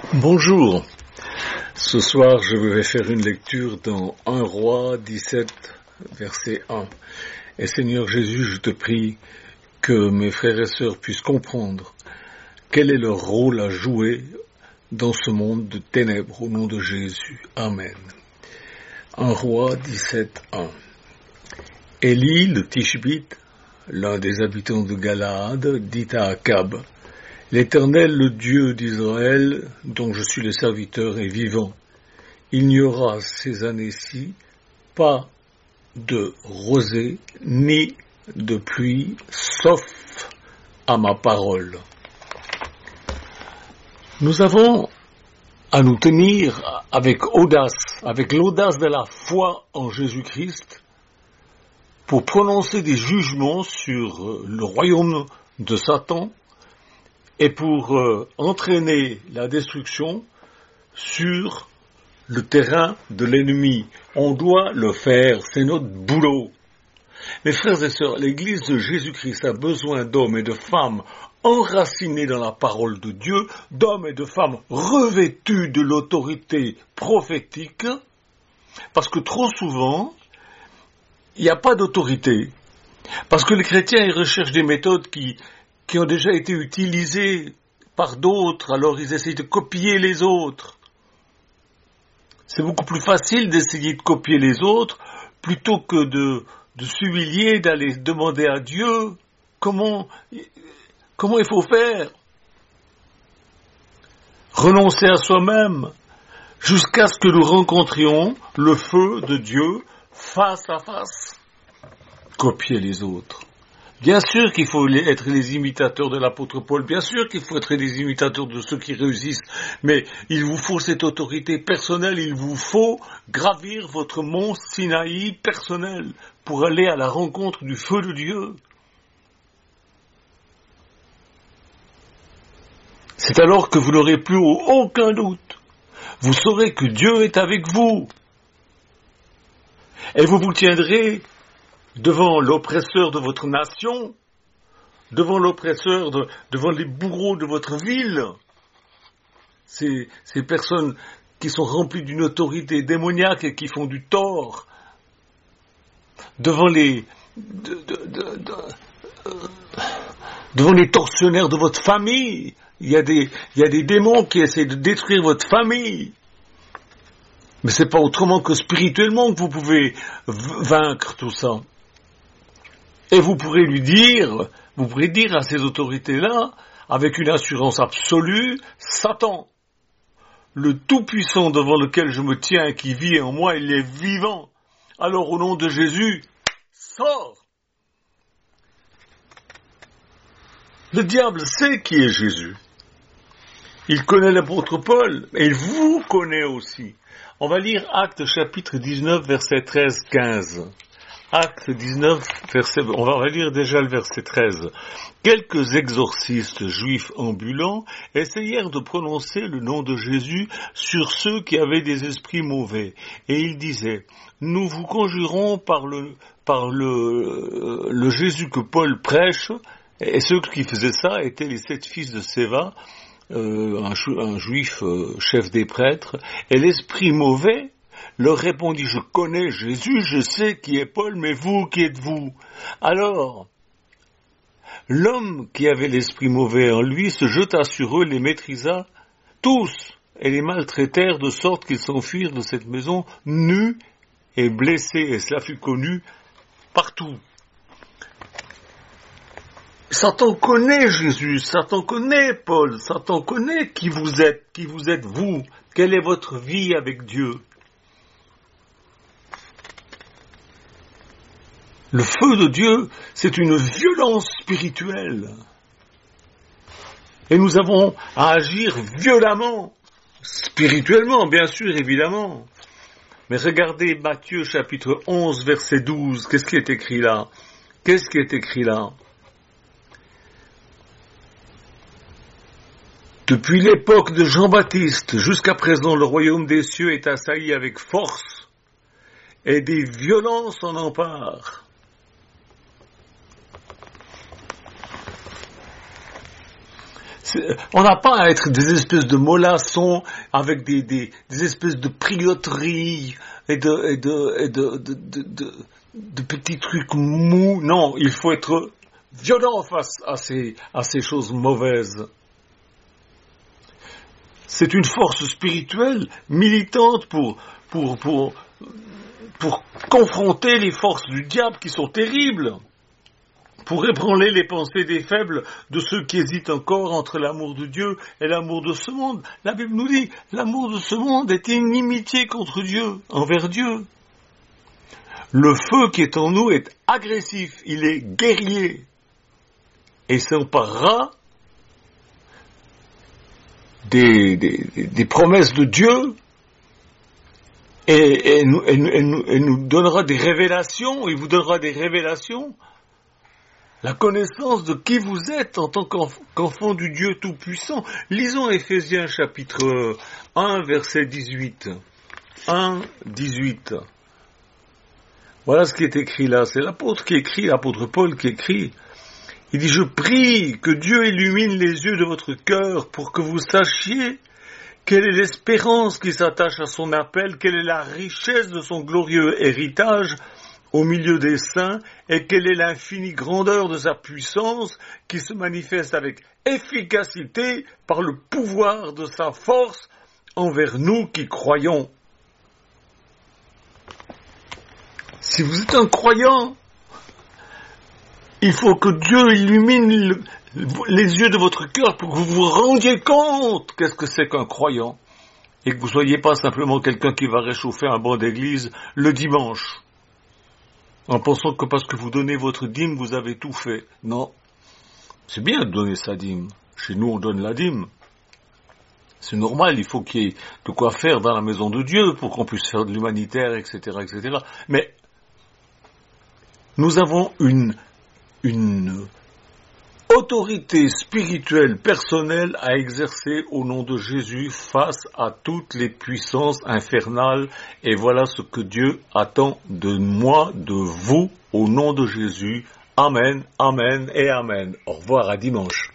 Bonjour, ce soir je vais faire une lecture dans 1 Roi 17, verset 1. Et Seigneur Jésus, je te prie que mes frères et sœurs puissent comprendre quel est leur rôle à jouer dans ce monde de ténèbres au nom de Jésus. Amen. 1 Roi 17, 1. Élie le Tishbite, l'un des habitants de Galaad, dit à Akab: L'Éternel, le Dieu d'Israël, dont je suis le serviteur, est vivant. Il n'y aura ces années-ci pas de rosée ni de pluie, sauf à ma parole. Nous avons à nous tenir avec audace, avec l'audace de la foi en Jésus-Christ, pour prononcer des jugements sur le royaume de Satan, et pour entraîner la destruction sur le terrain de l'ennemi. On doit le faire, c'est notre boulot. Mes frères et sœurs, l'Église de Jésus-Christ a besoin d'hommes et de femmes enracinés dans la parole de Dieu, d'hommes et de femmes revêtus de l'autorité prophétique, parce que trop souvent, il n'y a pas d'autorité. Parce que les chrétiens, ils recherchent des méthodes qui ont déjà été utilisés par d'autres, alors ils essayent de copier les autres. C'est beaucoup plus facile d'essayer de copier les autres plutôt que de s'humilier, d'aller demander à Dieu comment il faut faire. Renoncer à soi-même jusqu'à ce que nous rencontrions le feu de Dieu face à face. Copier les autres. Bien sûr qu'il faut être les imitateurs de l'apôtre Paul, bien sûr qu'il faut être les imitateurs de ceux qui réussissent, mais il vous faut cette autorité personnelle, il vous faut gravir votre mont Sinaï personnel pour aller à la rencontre du feu de Dieu. C'est alors que vous n'aurez plus aucun doute. Vous saurez que Dieu est avec vous. Et vous vous tiendrez devant l'oppresseur de votre nation, devant l'oppresseur, devant les bourreaux de votre ville, ces personnes qui sont remplies d'une autorité démoniaque et qui font du tort, devant les tortionnaires de votre famille. Il y a des démons qui essaient de détruire votre famille. Mais c'est pas autrement que spirituellement que vous pouvez vaincre tout ça. Et vous pourrez dire à ces autorités-là, avec une assurance absolue, Satan, le Tout-Puissant devant lequel je me tiens et qui vit en moi, il est vivant. Alors au nom de Jésus, sors! Le diable sait qui est Jésus. Il connaît l'apôtre Paul, et il vous connaît aussi. On va lire Actes chapitre 19, verset 13-15. Acte 19, on va lire déjà le verset 13. Quelques exorcistes juifs ambulants essayèrent de prononcer le nom de Jésus sur ceux qui avaient des esprits mauvais. Et ils disaient: Nous vous conjurons par le Jésus que Paul prêche. Et ceux qui faisaient ça étaient les 7 fils de Séva, un juif chef des prêtres. Et l'esprit mauvais leur répondit: Je connais Jésus, je sais qui est Paul, mais vous, qui êtes-vous? Alors, l'homme qui avait l'esprit mauvais en lui se jeta sur eux, les maîtrisa tous, et les maltraitèrent de sorte qu'ils s'enfuirent de cette maison nus et blessés, et cela fut connu partout. Satan connaît Jésus, Satan connaît Paul, Satan connaît qui vous êtes vous, quelle est votre vie avec Dieu. Le feu de Dieu, c'est une violence spirituelle. Et nous avons à agir violemment, spirituellement, bien sûr, évidemment. Mais regardez Matthieu chapitre 11, verset 12, qu'est-ce qui est écrit là? Depuis l'époque de Jean-Baptiste jusqu'à présent, le royaume des cieux est assailli avec force et des violences en emparent. On n'a pas à être des espèces de mollassons avec des espèces de prioteries et de petits trucs mous. Non, il faut être violent face à ces choses mauvaises. C'est une force spirituelle militante pour confronter les forces du diable qui sont terribles, pour ébranler les pensées des faibles de ceux qui hésitent encore entre l'amour de Dieu et l'amour de ce monde. La Bible nous dit, l'amour de ce monde est inimitié contre Dieu, envers Dieu. Le feu qui est en nous est agressif, il est guerrier, et s'emparera des promesses de Dieu et nous donnera des révélations, il vous donnera des révélations, la connaissance de qui vous êtes en tant qu'enfant du Dieu Tout-Puissant. Lisons Éphésiens chapitre 1, verset 18. 1, 18. Voilà ce qui est écrit là. C'est l'apôtre qui écrit, l'apôtre Paul qui écrit. Il dit, je prie que Dieu illumine les yeux de votre cœur pour que vous sachiez quelle est l'espérance qui s'attache à son appel, quelle est la richesse de son glorieux héritage au milieu des saints, et quelle est l'infinie grandeur de sa puissance qui se manifeste avec efficacité par le pouvoir de sa force envers nous qui croyons. Si vous êtes un croyant, il faut que Dieu illumine les yeux de votre cœur pour que vous vous rendiez compte qu'est-ce que c'est qu'un croyant et que vous ne soyez pas simplement quelqu'un qui va réchauffer un banc d'église le dimanche en pensant que parce que vous donnez votre dîme, vous avez tout fait. Non, c'est bien de donner sa dîme. Chez nous, on donne la dîme. C'est normal, il faut qu'il y ait de quoi faire dans la maison de Dieu pour qu'on puisse faire de l'humanitaire, etc., etc. Mais nous avons une autorité spirituelle personnelle à exercer au nom de Jésus face à toutes les puissances infernales, et voilà ce que Dieu attend de moi, de vous, au nom de Jésus. Amen, amen et amen. Au revoir, à dimanche.